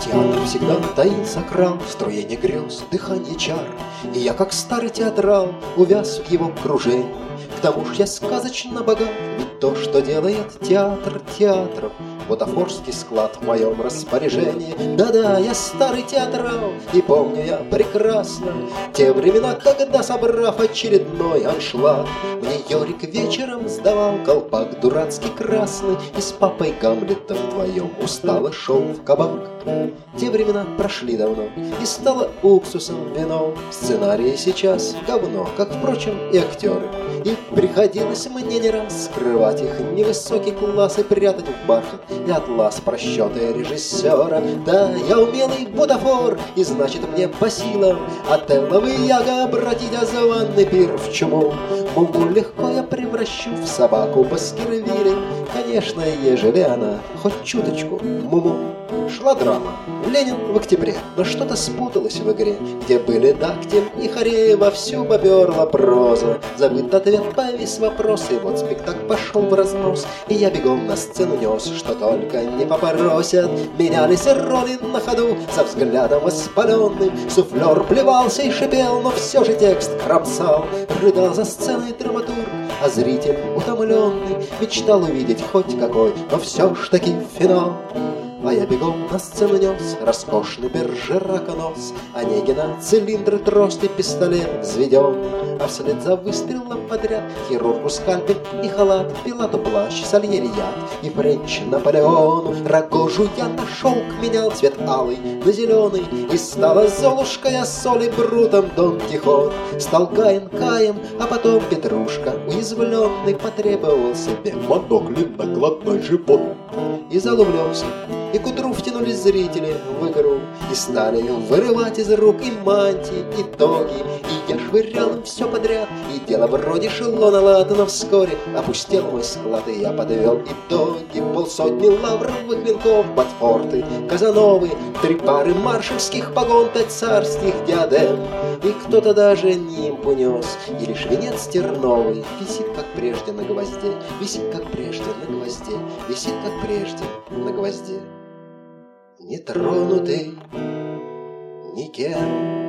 Театр всегда таился крал в струене грез, дыхание чар, и я, как старый театрал, увяз в его кружении. К тому ж я сказочно богат, ведь то, что делает театр театром, бутафорский склад в моем распоряжении. Да-да, я старый театрал, и помню я прекрасно те времена, когда, собрав очередной аншлаг, мне Йорик вечером сдавал колпак дурацкий красный, и с папой Гамлета вдвоем устало шел в кабак. Те времена прошли давно, и стало уксусом вино. Сценарии сейчас говно, как, впрочем, и актеры. И приходилось мне не раз скрывать их невысокий класс и прятать в бархат и атлас просчеты режиссера. Да, я умелый бутафор, и значит мне по силам Отелло и Яго обратить озванный пир в чуму. Муму легко я превращу в собаку Баскервилей, конечно, ежели она хоть чуточку муму. Шла драма. Ленин в октябре, но что-то спуталось в игре, где были Дактиль и Хорея, вовсю поперла проза. Забыт ответ, повис вопрос, и вот спектакль пошел в разнос, и я бегом на сцену нес, что только не попросят. Менялись роли на ходу, со взглядом воспаленным суфлер плевался и шипел, но все же текст кромсал. Рыдал за сценой драматург, а зритель утомленный мечтал увидеть хоть какой, но все ж таки финал. А я бегом на сцену нес роскошный Бержераконос, Онегина цилиндры, трость и пистолет взведен, а вслед за выстрелом подряд хирургу скальпель и халат, Пилату плащ, Сальери яд и Френч Наполеону. Рогожу я на шелк менял цвет алый на зеленый, и стала Золушка, соль и Брутом Дон Кихот. Стал Каин Каем, а потом Петрушка уязвленный потребовал себе монокли накладной живот. И зал увлекся, и к утру втянулись зрители в игру, и стали вырывать из рук и мантии, и тоги, и я швырял им все подряд, и дело вроде шелона лад, но вскоре опустел мой склад, и я подвел итоги. Полсотни лавровых венков, ботфорты, Казановы, 3 пары маршальских погон, 5 царских диадем, и кто-то даже нимб унес, и лишь венец терновый висит, как прежде, на гвозде, висит, как прежде, на гвозде, висит, как прежде, на гвозде. Не тронутый никем.